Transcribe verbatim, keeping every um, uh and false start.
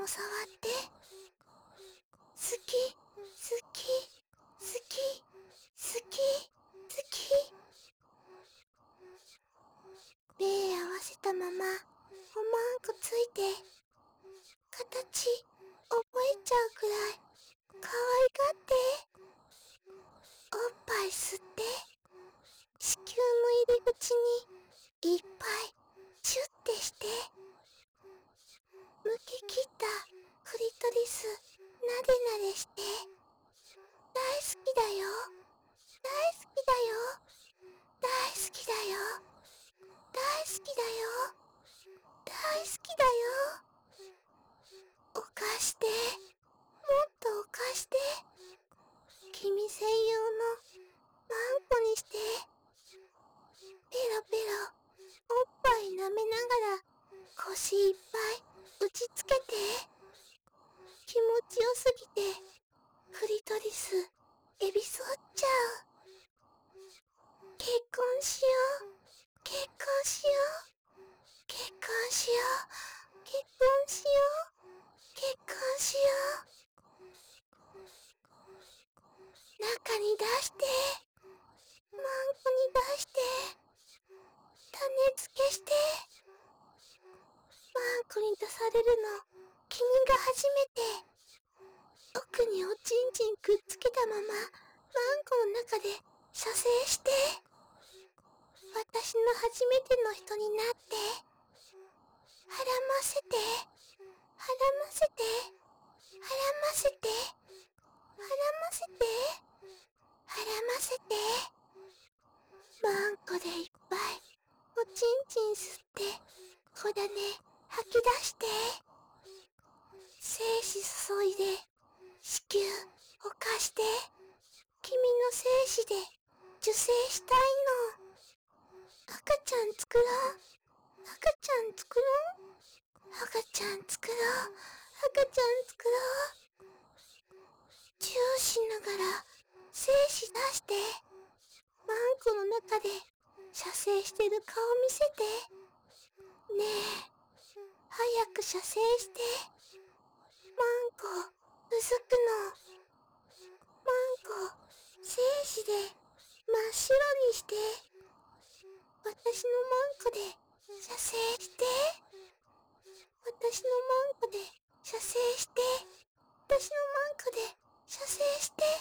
触って。好き、好き、好き、好き、好き。目合わせたまま、おまんこついて、形、覚えちゃうくらい、可愛がって。おっぱい吸って、子宮の入り口に、いっぱい、チュッてして、むき切ったクリトリス、なでなでして、大好きだよ、大好きだよ、大好きだよ、大好きだよ、大好きだよ。犯して、もっと犯して、君専用のマンコにして、ペロペロ、おっぱい舐めながら、腰いっぱい打ちつけて、気持ちよすぎて、クリトリス、エビ反っちゃう。結婚しよう、結婚しよう、結婚しよう、結婚しよう、結婚しよう。中に出して、マンコに出して、種付けして、マンコに出されるの、君が初めて。奥におちんちんくっつけたまま、マンコの中で射精して、私の初めての人になって、はらませて、はらませて、はらませて、はらませて、はらませて、マンコでいっぱい、おちんちん吸って、小種吐き出して、精子注いで、子宮犯して、君の精子で受精したいの。赤ちゃん作ろう。赤ちゃん作ろう。赤ちゃん作ろう。赤ちゃん作ろう。チューしながら精子出して、マンコの中で射精してる顔見せて。ねえ、早く射精して。マンコ、うずくの。マンコ、精子で真っ白にして。私のマンコで射精して。私のマンコで射精して。私のマンコで射精して。